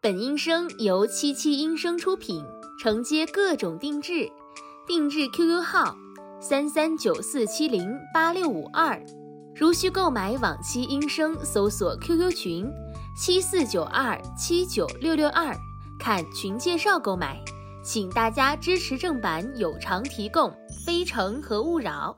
本音声由77音声出品，承接各种定制，定制 QQ 号3394708652，如需购买往期音声，搜索 QQ 群7492796662，看群介绍购买。请大家支持正版有偿提供，非诚和勿扰。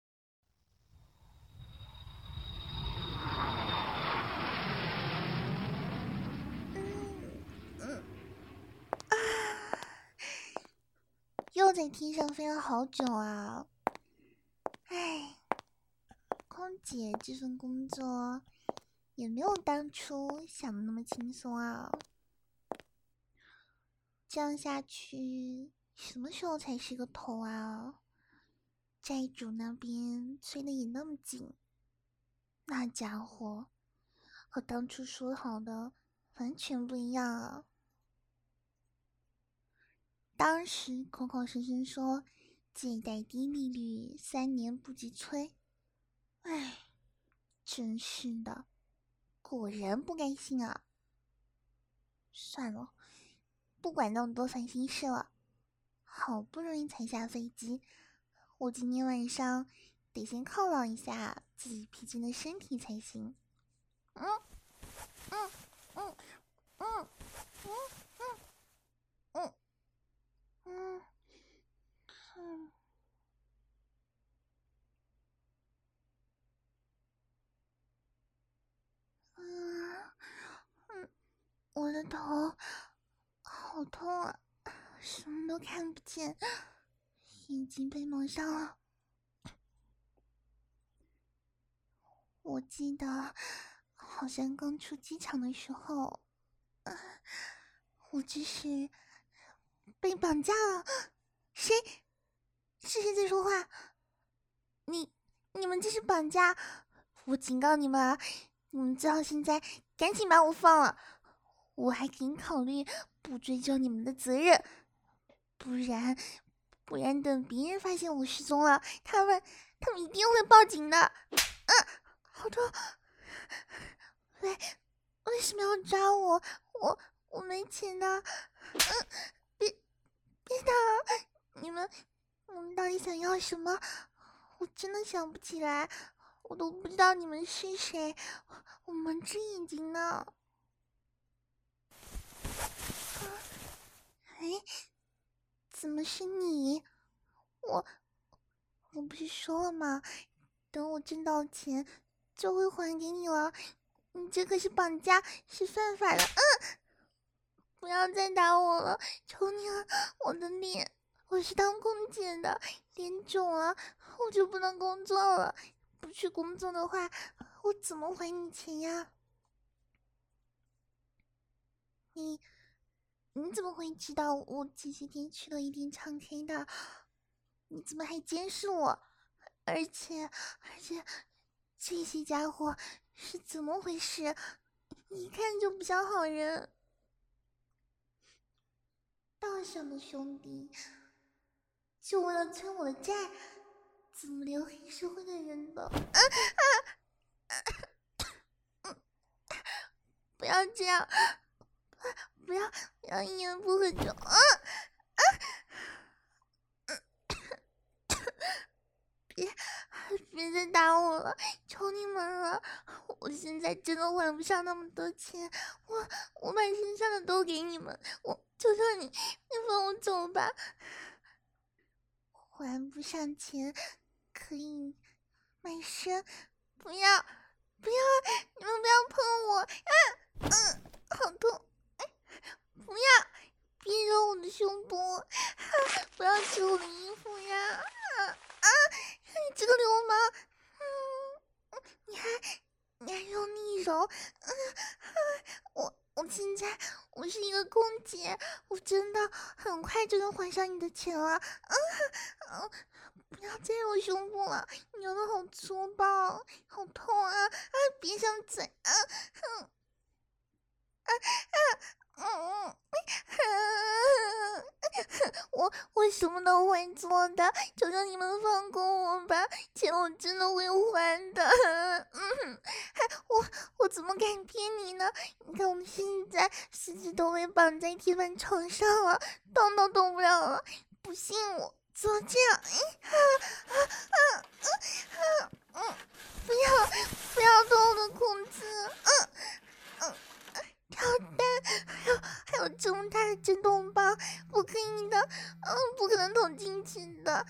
又在天上飞了好久啊！唉，空姐这份工作也没有当初想的那么轻松啊。这样下去，什么时候才是个头啊？债主那边催的也那么紧，那家伙和当初说好的完全不一样啊！当时口口声声说借贷低利率，3年不急催，唉，真是的，果然不该信啊！算了，不管那么多烦心事了，好不容易才下飞机，我今天晚上得先犒劳一下自己疲倦的身体才行。我的头好痛啊，什么都看不见，眼睛被蒙上了。我记得好像刚出机场的时候，我只是被绑架了。谁？是谁在说话？你们这是绑架！我警告你们啊，你们最好现在赶紧把我放了，我还可以考虑不追究你们的责任，不然等别人发现我失踪了，他们一定会报警的。好痛！为什么要抓我？我没钱的。别打！你们到底想要什么？我真的想不起来，我都不知道你们是谁，我蒙着眼睛呢。怎么是你？我不是说了吗？等我挣到钱就会还给你了。你这可是绑架，是犯法的。不要再打我了，求你了，我的脸，我是当空姐的，脸肿了，我就不能工作了。不去工作的话，我怎么还你钱呀？你怎么会知道我这些天去了一点唱 K 的？你怎么还监视我？而且这些家伙是怎么回事？一看就不像好人。大小的兄弟，就为了催我的债，怎么连黑社会的人都……不要这样，不要一言不合就……别再打我了，求你们了！我现在真的还不上那么多钱，我把身上的都给你们，我求求你放我走吧！还不上钱可以卖身，不要！你们不要碰我！好痛！不要！别揉我的胸部！不要扯我的衣服呀！你这个流氓！你还用力揉！我现在我是一个空姐，我真的很快就能还上你的钱了。不要再揉胸部了，你揉的好粗暴，好痛啊！别上嘴！ 我什么都会做的，求求你们放过我吧，钱我真的会还的。我怎么敢骗你呢？你看我们现在四肢都被绑在铁板床上了，动都动不了了。不信我做这样，不要动我的裤子，跳蛋，还有这么大的震动棒，不可以的，不可能捅进去的，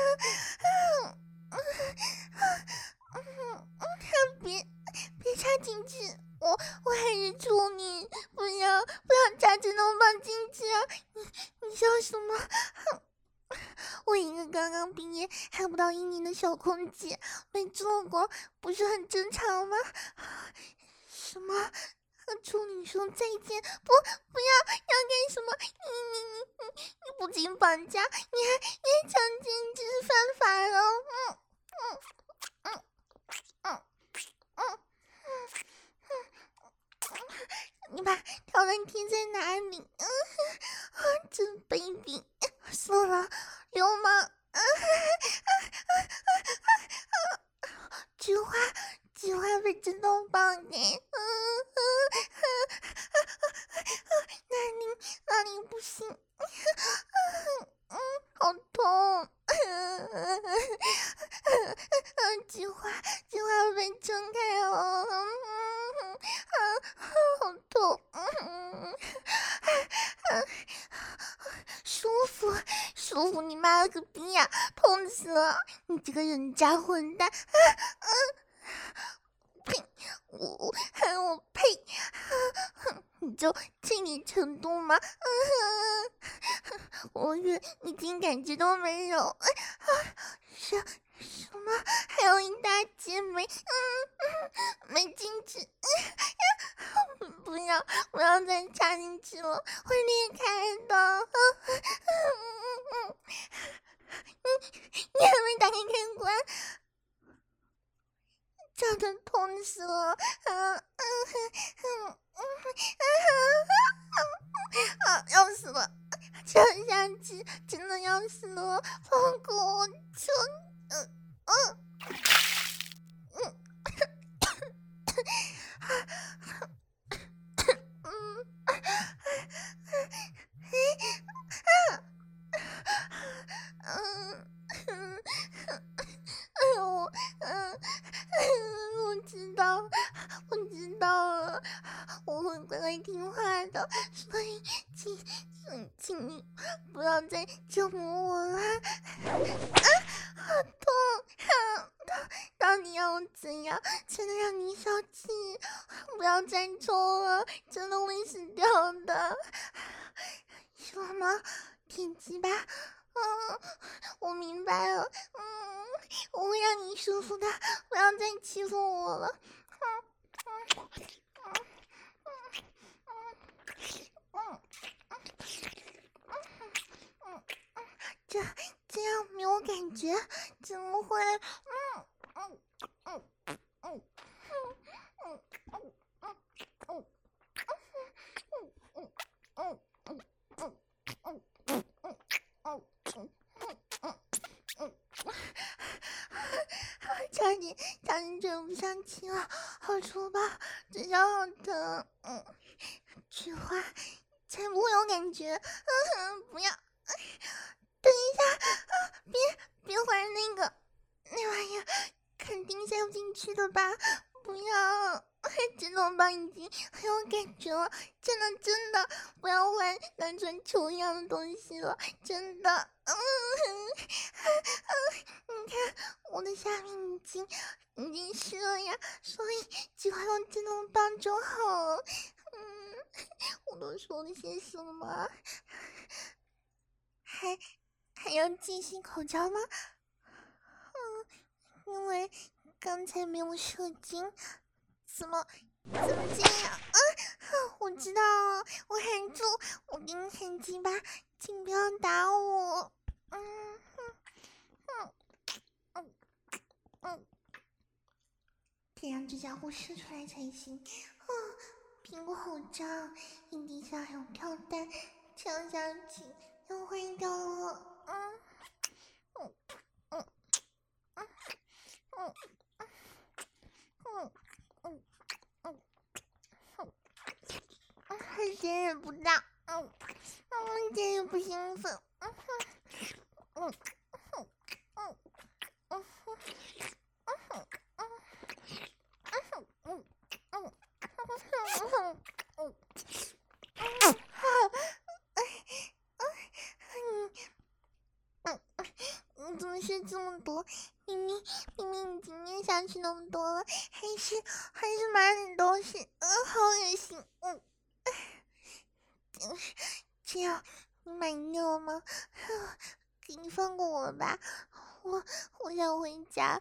别插进去，我还是求你，不要插震动棒进去啊！你笑什么？我一个刚刚毕业还不到1年的小空姐，没做过，不是很正常吗？什么？和处女说再见？不要干什么？你不仅绑架，你还强奸，这是犯法了。你把跳蛋贴在哪里？真卑鄙！算了，流氓！菊花被震动棒给……哪里不行？好痛！菊花被撑开了，好痛！舒服你妈了个逼呀！痛死了！你这个人渣混蛋！呸！我呸！你就这点程度吗？我连一点感觉都没有。什么？还有一大截没进去？不要再插进去了，会裂开的。你还没打开开关，真的痛死了！要死了！这样下去真的要死了！放过我，求我知道了，我会乖乖听话的，所以请你不要再折磨我了。好痛！到底要我怎样才能让你消气？不要再抽了，真的会死掉的。什么？舔鸡巴？我明白了。我会让你舒服的，不要再欺负我了。这样没有感觉，怎么会？差点喘不上气了，好粗暴，嘴角好疼。菊花才不会有感觉。不要，等一下，别玩那玩意儿，肯定塞不进去的吧？不要，震动棒已经很有感觉了，真的，不要玩单纯球一样的东西了，真的。你看我的下面已经湿了呀，所以只好用震动棒就好了。我都说了些什么？还要继续口交吗？因为刚才没有射精，怎么这样？我知道了，我喊住，我给你喊鸡巴，请不要打我。得让这家伙射出来才行。屁股好胀，阴蒂下还有跳蛋，这样下去要坏掉了。还坚忍不到，坚忍不兴奋，你怎么是这么多？明明已经咽下去那么多了，还是满脸都是，好恶心，这样你满意了吗？给你放过我吧，我想回家，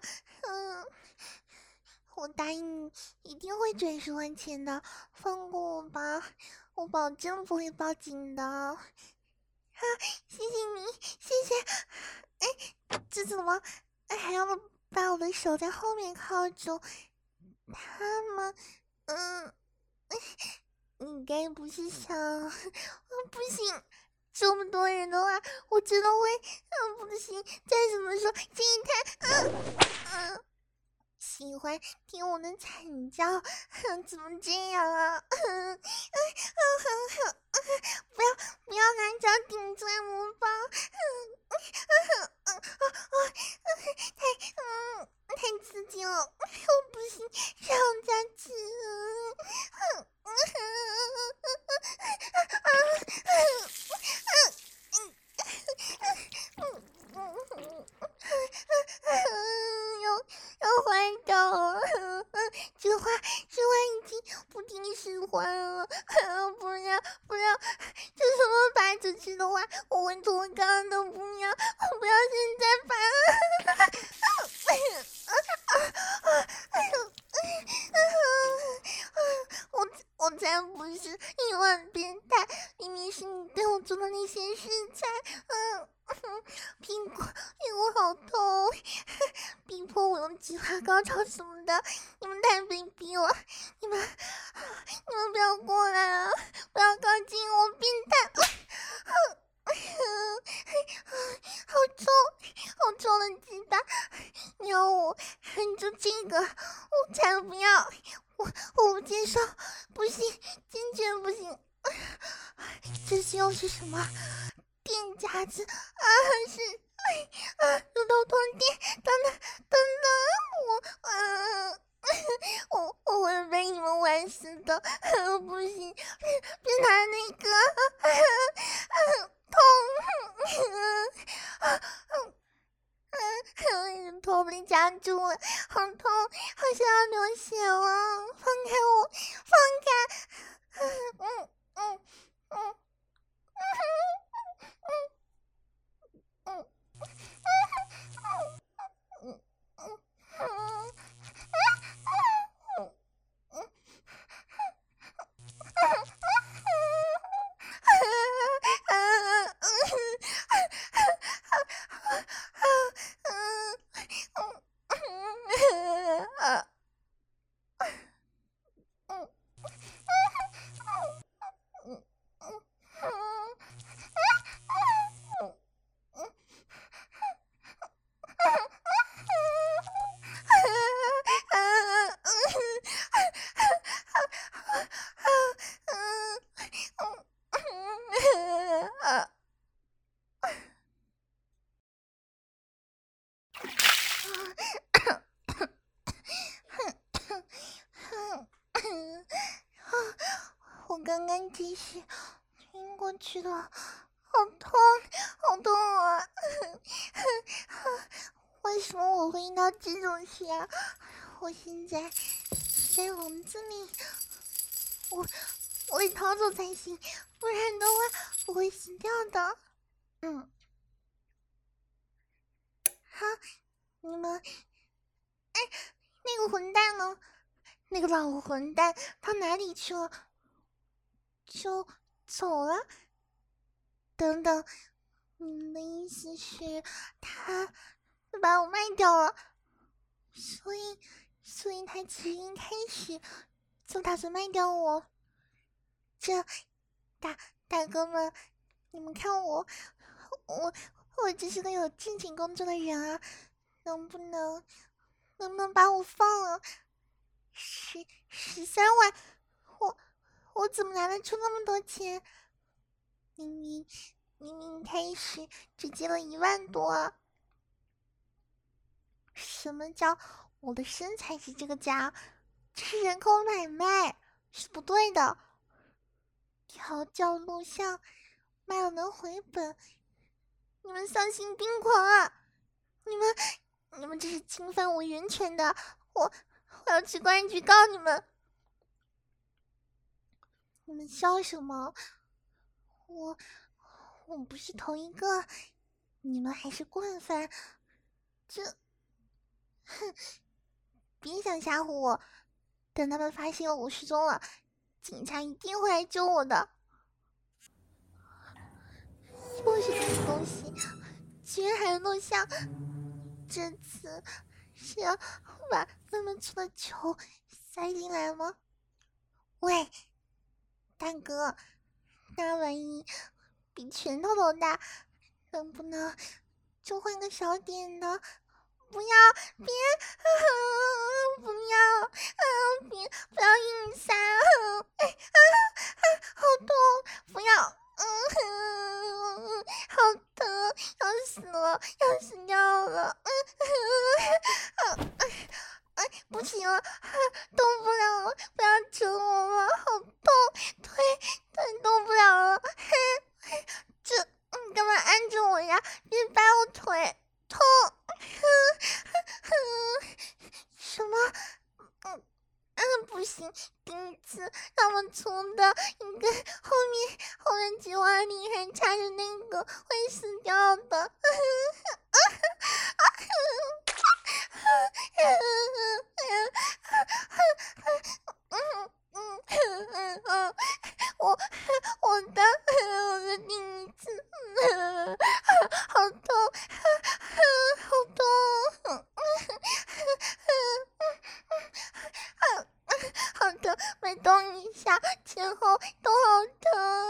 我答应你一定会准时还钱的，放过我吧，我保证不会报警的。谢谢你，谢谢。这怎么还要把我的手在后面铐住？他们，你该不是想，不行，这么多人的话，我真的会，不行，再怎么说这一台，喜欢听我的惨叫，怎么这样啊？不要拿脚顶住魔方，太刺激了，我不行，让下去。要坏掉了，这话已经不听使唤了，不要，这什么拔出去的话，我问出我刚刚都不要，我不要现在拔。我才不是一万变态，明明是你对我做的那些事才，屁股好痛，逼迫我用菊花高潮什么的，你们太卑鄙了，你们不要过来啊，不要靠近我，变态！好重的鸡巴，你要我恨住这个，我才不要，我不接受，不行，坚决不行！这些又是什么电夹子啊？乳头断电！等等，我会被你们玩死的！不行，别拿那个，痛！头被夹住了，好痛，好像要流血了！放开我，放开！我刚刚只是晕过去了，好痛啊！为什么我会遇到这种事啊？我现在在笼子里，我得逃走才行，不然的话我会死掉的。好，你们，那个混蛋呢？那个老混蛋他哪里去了？就走了？等等，你们的意思是他把我卖掉了？所以他其实一开始就打算卖掉我。这大哥们， 你们看我只是个有正经工作的人啊，能不能把我放了13万？我怎么拿得出那么多钱？明明开始只借了1万多啊！什么叫我的身材是这个价？这是人口买卖，是不对的。调教录像卖了能回本，你们丧心病狂啊！你们这是侵犯我人权的，我要去公安局告你们！你们笑什么？我不是同一个，你们还是惯犯，哼，别想吓唬我！等他们发现我失踪了，警察一定会来救我的。又是这个东西，居然还录像！这次是要把那么粗的球塞进来吗？喂，大哥，那玩意比拳头都大，能不能就换个小点的？不要，别，不要，不要硬塞，好痛！不要，好疼，要死了，要死掉了！不行了，动不了了，不要整我了，好痛，腿动不了了。你干嘛按着我呀？别掰我腿，痛！什么？不行，第一次那么粗的，应该后面菊花里还插着那个会死掉的。我的第一次，好痛，好痛！好疼，每动一下，前后都好疼。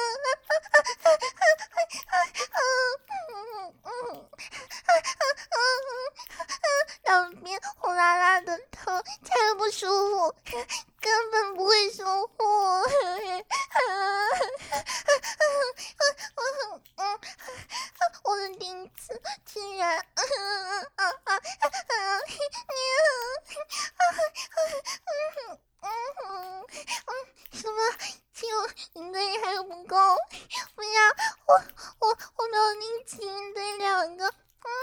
两边火辣辣的疼，才不舒服，根本不会舒服。我的第一次居然，什么？就一对还不够？不要，我没有力气应对2个。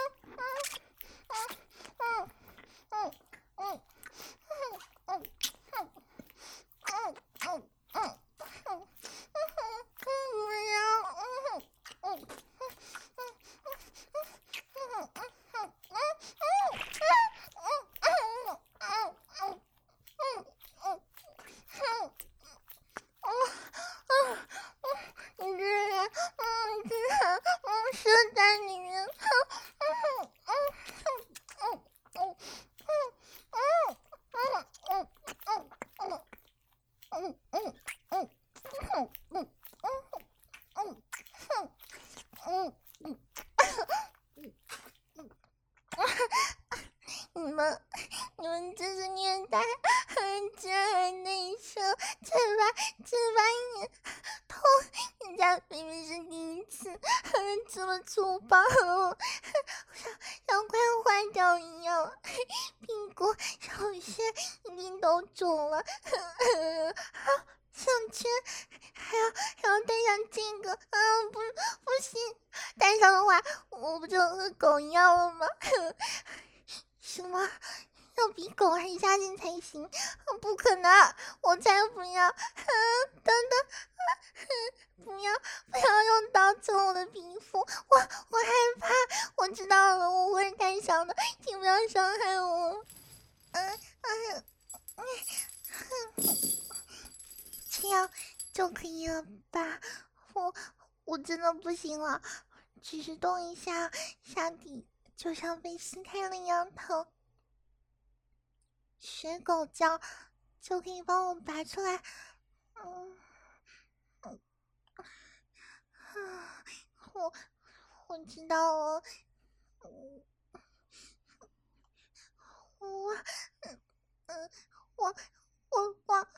你居然，射在里面，你们这是虐待，居然还内射，这把也痛，人家明明是第一次，这么粗暴，像快坏掉一样，屁股、小穴一定都肿了，项圈还要戴上这个，不行，戴上的话我不就和狗一样了吗？什么？要比狗还下贱才行？不可能，我才不要！等等，不要用刀戳我的皮肤，我害怕。我知道了，我会太小的，请不要伤害我。这样就可以了吧？我真的不行了，只是动一下，下体就像被撕开了一样疼。学狗叫就可以帮我拔出来。 我知道了。我，我，我，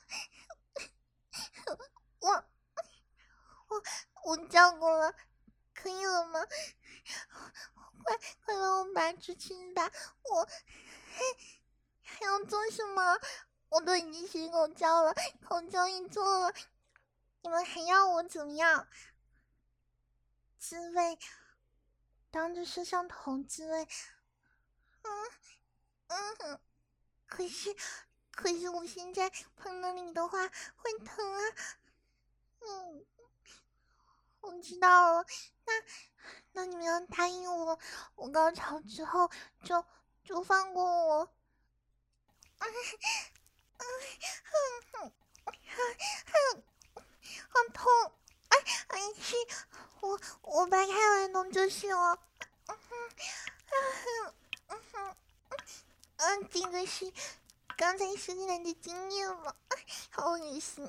我，我叫过了，可以了吗？快帮我拔出去吧！我还要做什么？我都已经洗口罩了，口罩也做了，你们还要我怎么样？滋味，当着摄像头滋味。可是我现在碰到你的话会疼啊。我知道了，那你们要答应我，我高潮之后就放过我。好痛！是，我掰开来弄就是了。这个是刚才生来的经验嘛，好恶心。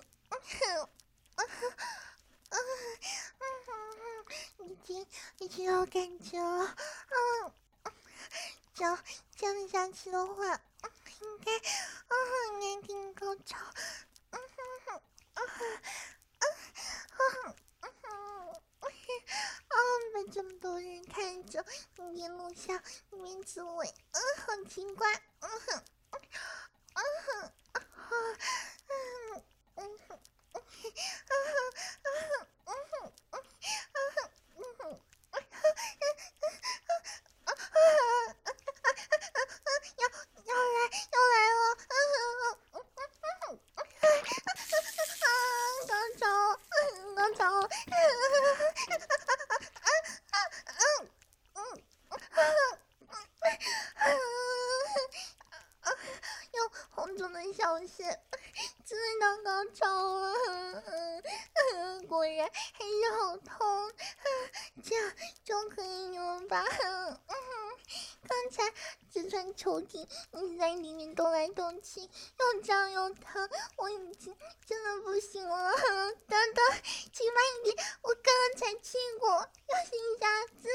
已经有感觉了。这样下去的话，应该挺高潮。被这么多人看着，一边录像一边自慰，好奇怪。要来了！高潮！用红肿的小穴刺到高潮了。果然还是好痛。这样就可以了吧？刚才只穿抽屉一直在里面动来动去，又胀又疼，我已经真的不行了。等等，请慢一点，我刚刚才去过，要是一下子。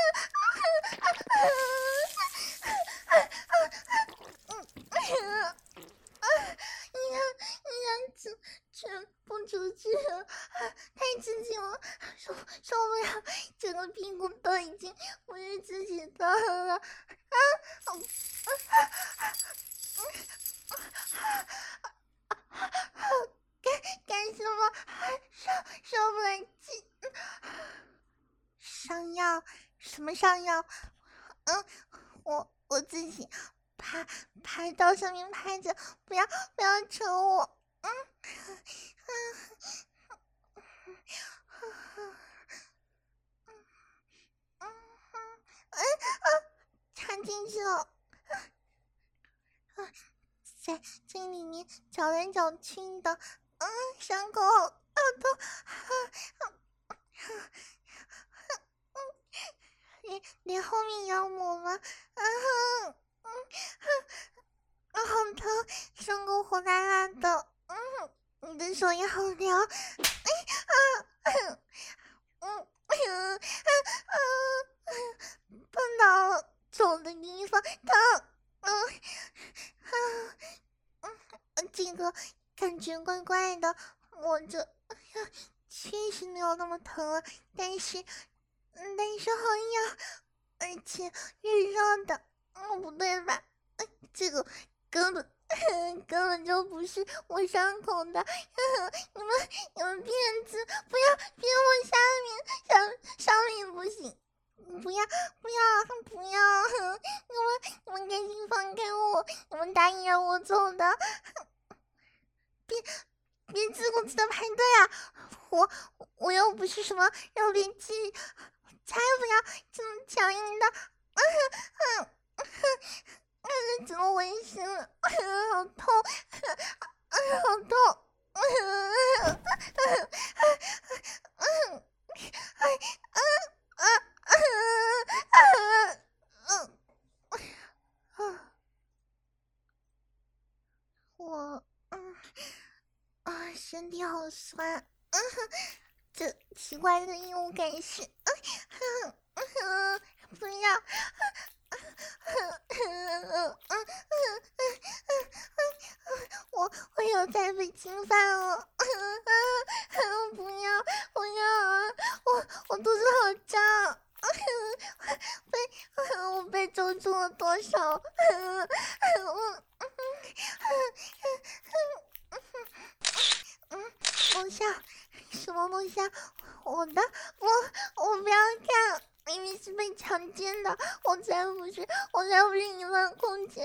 一下子全不出去了，太刺激了，受不了，整个屁股都已经不是自己的了。干什么？受不了气。上药？什么上药？我自己拍到上面拍着，不要扯我。插进去了。在里面搅来搅去的，伤口好痛。连后面也要抹吗？好疼，伤口火辣辣的。你的手也好凉。碰到了肿的地方疼。这个感觉怪怪的，我这确实没有那么疼了，但是好痒，而且热热的。不对吧？这个根本就不是我伤口的。你们骗子，不要骗我上面不行。不要！你们赶紧放开我！你们答应让我走的，别自顾自的排队啊！我又不是什么肉便器，才不要这么强硬的。怎么回事？好痛！好痛！我身体好酸。这奇怪的异物感是不要，我有在被侵犯了，不要不要啊！我肚子好胀，我被抽中了多少？楼下什么东西啊？我的，我不要看。明明是被强奸的，我才不是淫乱空姐。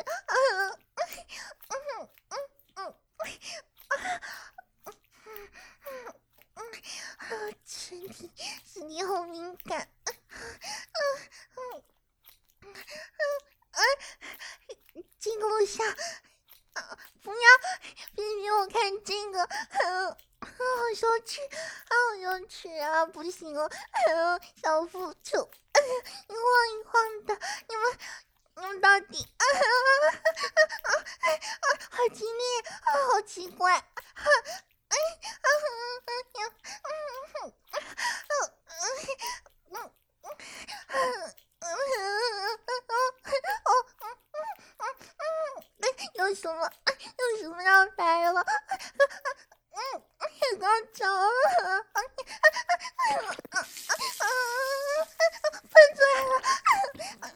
身体好敏感。这个楼下，不要，别给我看这个，好羞耻，好羞耻啊！不行了，小腹处，一晃一晃的，你们到底，好激烈，好奇怪，有什么要来了？也刚着了，喷出来了！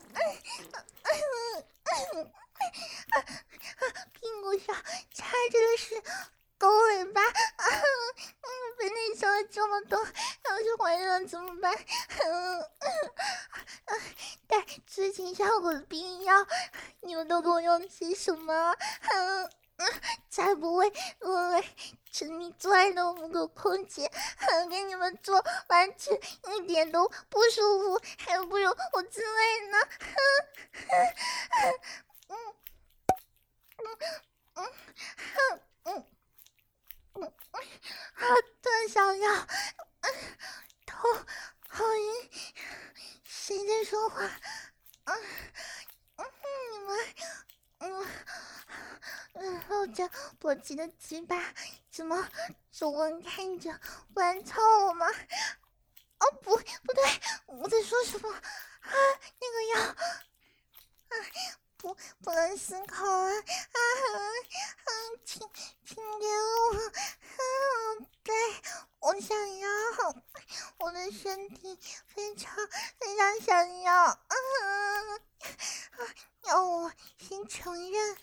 屁股上插着的是狗尾巴，被内伤了这么多，要是怀孕了怎么办？带催情效果的避孕药，你们都给我用些什么？才不会沦为沉迷做爱的母狗空姐，给你们做完全一点都不舒服，还不如我自慰呢。突然想要，头好晕，谁在说话？你们，露着勃起的鸡巴，怎么主文看着，不然操我吗？哦，不对，我在说什么啊？那个要不能思考啊！请给我，对，我想要，我的身体非常想要，要我先承认，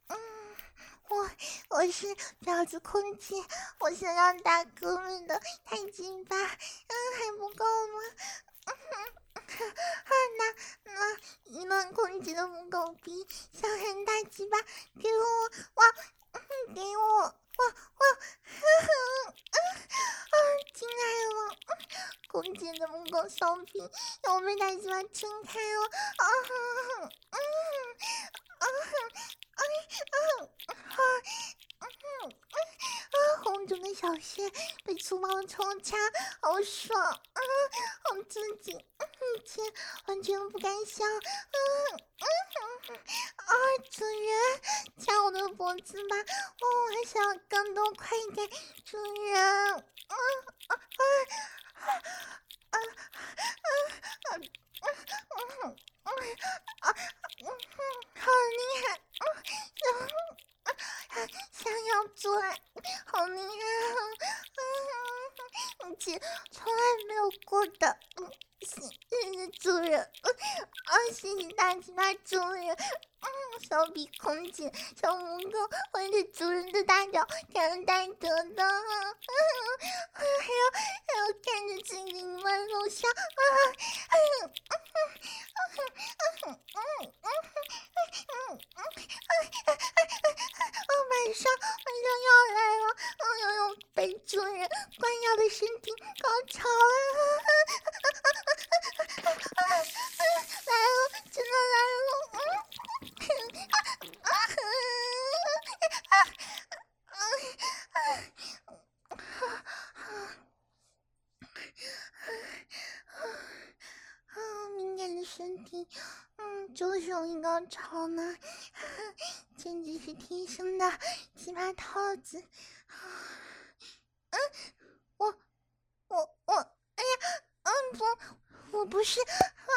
我是婊子空姐，我想让大哥们的太金巴，还不够吗？那淫乱空姐的母狗逼，小人大鸡巴，给我哇，给我哇，进来了，空姐的母狗骚逼，要我被大鸡巴撑开了，红肿的小穴被粗暴的抽插，好爽，好刺激，以前完全不敢想，主人，掐我的脖子吧，我还想要更多快感，主人，好厉害，想要做爱，好厉害，以前从来没有过的，谢谢主人，谢谢大鸡巴主人，小比空姐，小母狗，我是主人的大脚，感恩戴德的，还要看着自己你们楼下，晚上要来了，要被主人关押的身体高潮了，来了，真的来了，敏感的身体，就是容易高潮呢，简直是天生的奇葩套子。我，哎呀，我不是，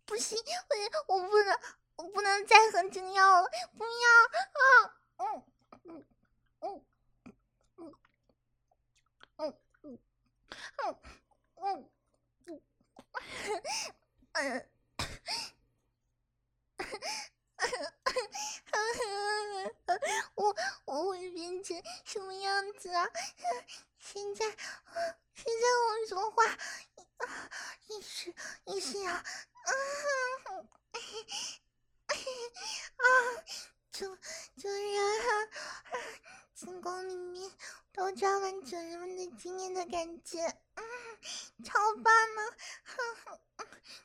不行，我不能再喝这个药了，不要啊！我会变成什么样子啊？现在我说话，意识啊，主人，子宫里面都装满主人们的经验的感觉，超棒呢！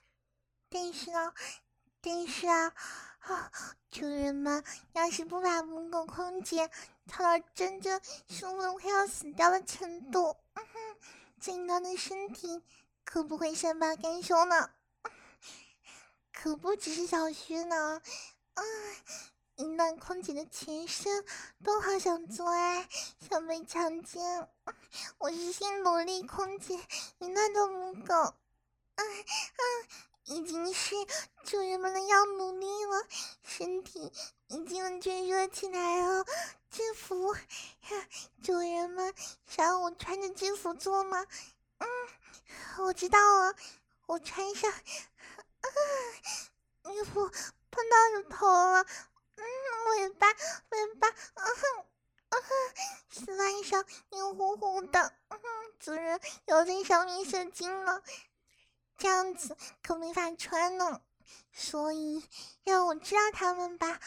但是啊，主人们要是不把母狗空姐操到真正舒服的快要死掉的程度，这样的身体可不会善罢甘休呢。可不只是小薛呢，一段空姐的全身都好想做爱，想被强奸。我是新萝莉空姐，一段的母狗，已经是主人们的要努力了，身体已经卷热起来了。制服，主人们想我穿着制服做吗？我知道了，我穿上，衣服碰到乳头了，尾巴，丝袜上黏糊糊的，主人又在上面射精了。这样子可没法穿呢，所以让我知道他们吧。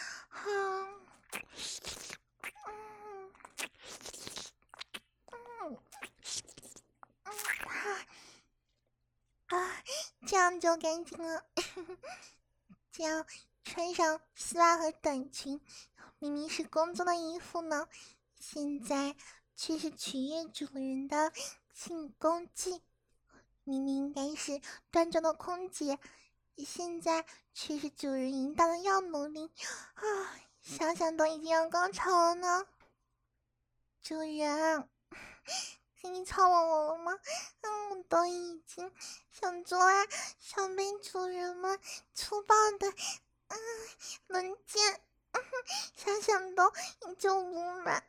这样就干净了。这样穿上丝袜和短裙，明明是工作的衣服呢，现在却是取悦主人的性工具。明明应该是端庄的空姐，现在却是主人引导的要努力想想都已经要高潮了呢。主人，你操我了吗？我都已经想做爱，想被主人们粗暴的轮奸，想想都依旧不满。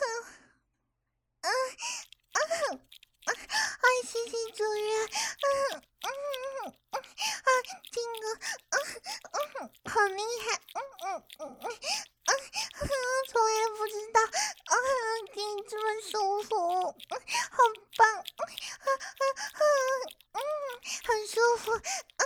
谢谢主人，这个好厉害，从来不知道可以这么舒服，好棒，很舒服，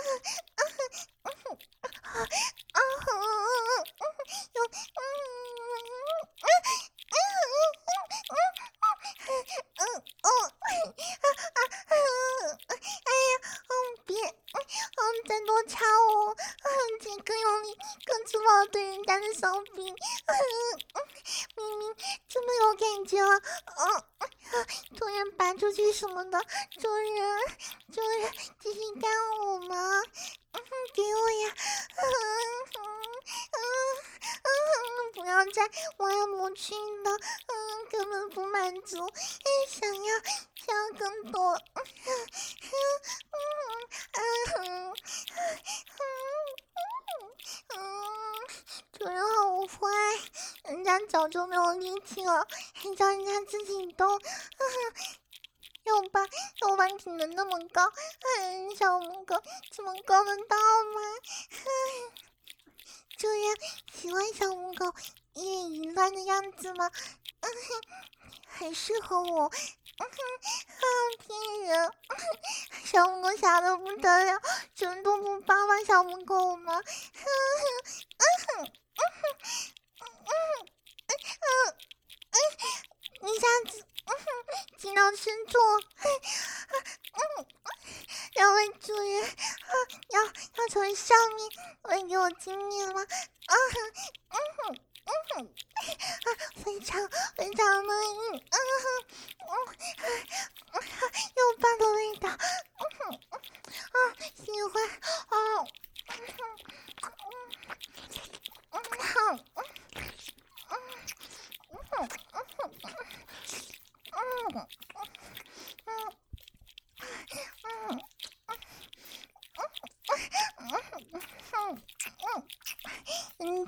再多插我，请更用力、更粗暴对人家的小臂，明明这么有感觉了，突然拔出去什么的，主人，继续干我吗？给我呀，不要再歪来抹去的，根本不满足，想要更多，主人好坏，人家早就没有力气了，还叫人家自己动，又把挺得那么高，小母狗怎么够得到吗？主人喜欢小母狗一脸淫乱的样子吗？很适合我。骗人！小母狗傻得不得了，主人都不帮小母狗吗？一下子进到深处，两位主人要从上面来给我经验吗？非常的硬，又棒的味道，喜欢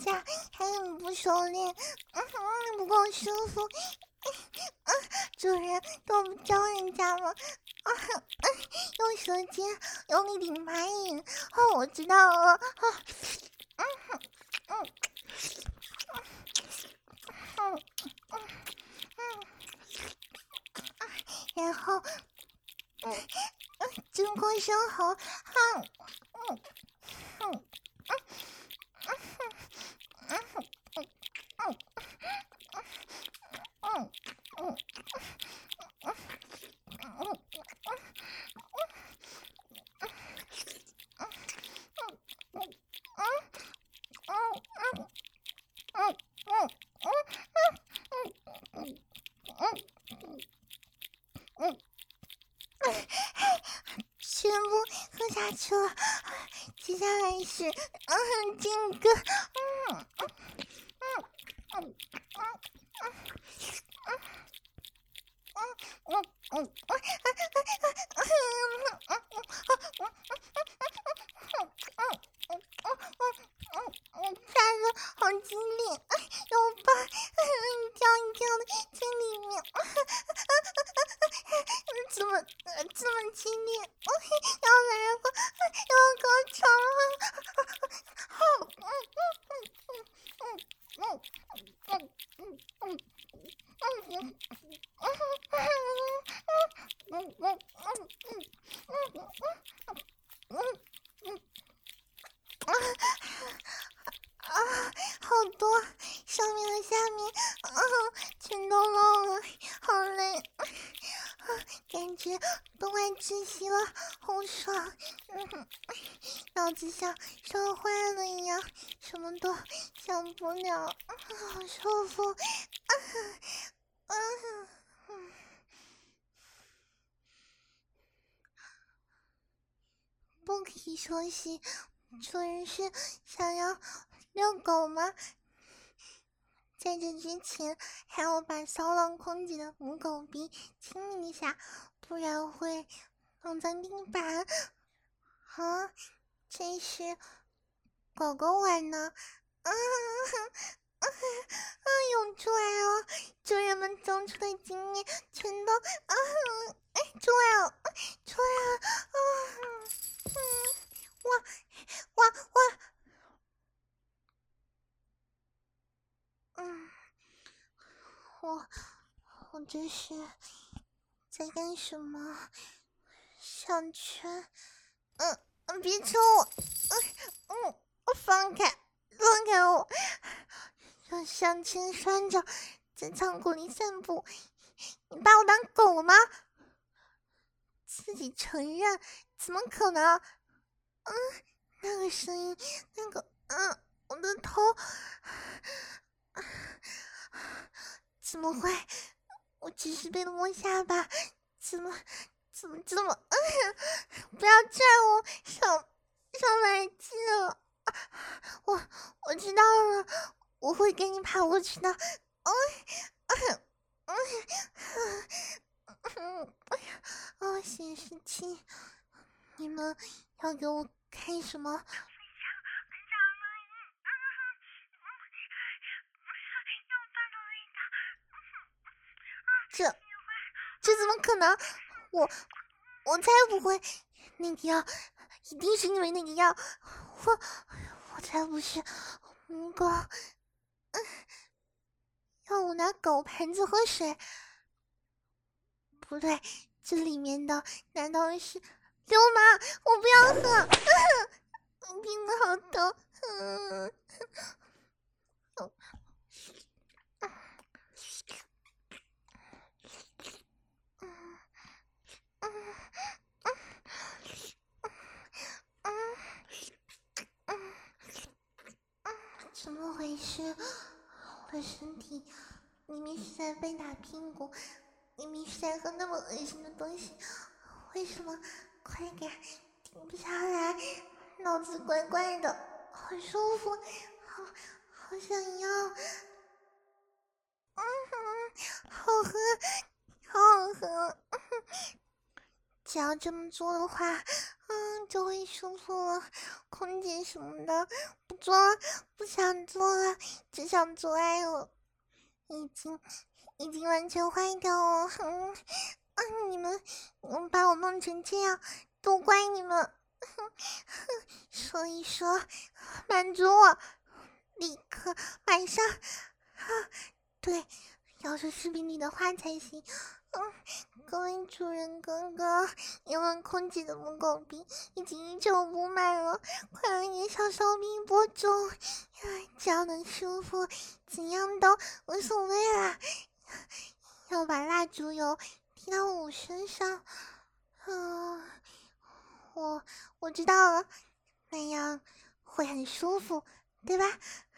架还很不熟练，不够舒服。主人都不教人家吗？用舌尖用力顶白饮。我知道了。然后，经过生喉，全部喝下去了。接下来是这个发的好激烈，有吧？叫一叫的在里面，怎么这么激烈？要来了，要高潮好多，上面和下面全都漏了，好累，感觉都快窒息了，好爽，脑子像烧坏了一样，什么都想不了，好舒服，不可以休息。主人是想要遛狗吗？在这之前还要把骚浪空姐的母狗鼻清理一下，不然会弄脏地板。这是狗狗玩呢。涌出来了，主人们种出的经验全都出来了，出来了，哇！我这是在干什么？项圈，别抽我，放开我！让项圈拴着，在仓库里散步，你把我当狗了吗？自己承认，怎么可能？那个声音，我的头，怎么会？我只是被摸下巴，怎么？不要拽我，上来气了。我知道了，我会跟你爬过去的。显示器，你们要给我看什么？这怎么可能？我才不会，那个药一定是因为那个药，我才不是母狗。要我拿狗盘子喝水？不对，这里面的难道是流氓？我不要喝，鼻子好疼。怎么回事？我的身体明明是在被打屁股，明明是在喝那么恶心的东西，为什么快感停不下来？脑子怪怪的，好舒服，好想要，好好喝，只要这么做的话，就会舒服了。空姐什么的不做了，不想做了，只想做爱了，已经完全坏掉了。你们把我弄成这样，都怪你们。所以说，满足我，立刻马上。对，要说视频里的话才行。各位主人哥哥，因为空姐的母狗逼已经依旧不满了，快来给小骚逼播种，只要能舒服，怎样都无所谓啦。要把蜡烛油滴到我身上，我知道了，那样会很舒服，对吧？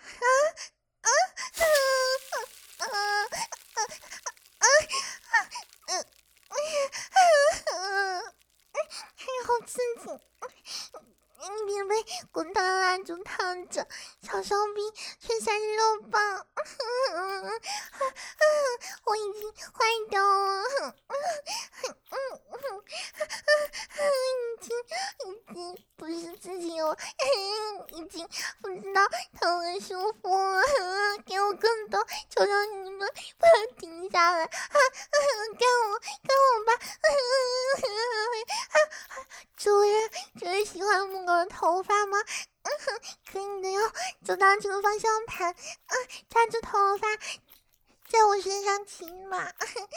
好刺激！别被滚烫的蜡烛烫着，小烧逼却36磅，我已经坏掉了，已经不是自己了，已经不知道疼和舒服了，给我更多，求求你们不要停下来，干我吧！主人喜欢母狗的头发吗？可以的哟，走到这个方向盘，抓住头发，在我身上亲嘛。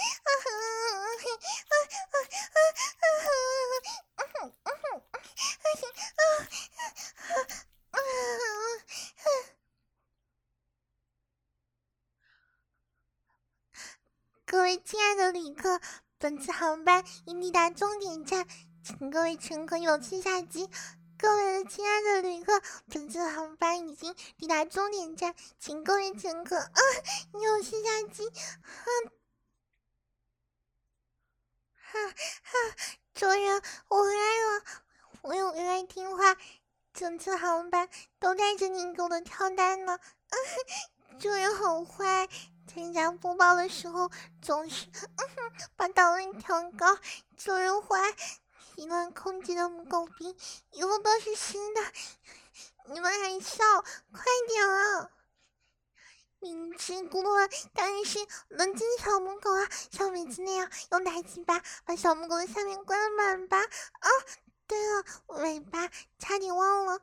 各位亲爱的旅客，本次航班已抵达终点站，请各位乘客勇气下机。各位亲爱的旅客，本次航班已经抵达终点站，请各位乘客勇气下机。主人，我回来了，我有回来听话，整次航班都带着您给我的跳单呢。主人好坏。参加播报的时候总是把档位调高，主人坏，一乱空姐的母狗逼以后都是湿的，你们还笑，快点啊！明知咕噜的当然是冷静小母狗啊，像每次那样用大鸡巴把小母狗的下面灌满吧。对了，尾巴差点忘了。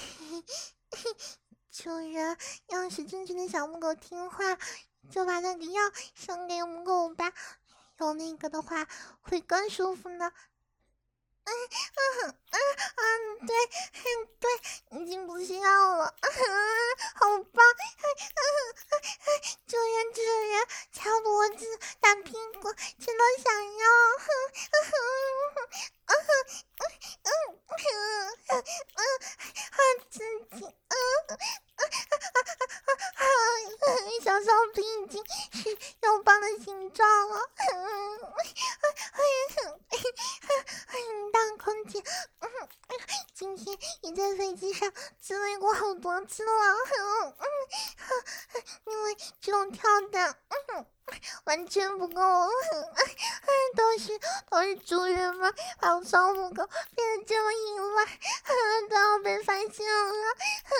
主人，要是真正的小母狗听话，就把那个药送给母狗吧，有那个的话会更舒服呢。对，已经不需要了，好棒！主人，掐脖子、打屁股，全都想要。好刺激！小骚逼已经是肉棒的形状了。大空姐，今天也在飞机上自慰过好多次了，因为这种跳的完全不够，都是主人们把小母狗变得这么淫乱，都要被发现了。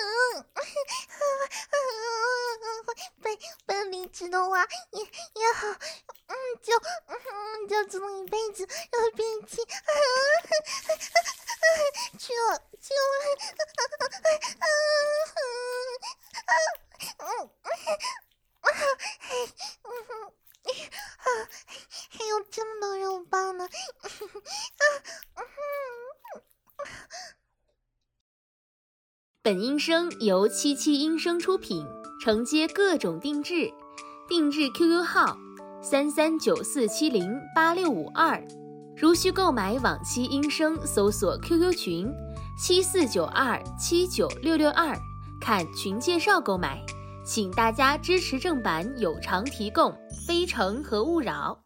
被离职的话也好，就这么一辈子要憋气，还有这么多肉棒呢！ 本音声由77音声出品，承接各种定制，定制 QQ 号3394708652，如需购买往期音声，搜索 QQ 群7492796662，看群介绍购买。请大家支持正版有偿提供，非诚和勿扰。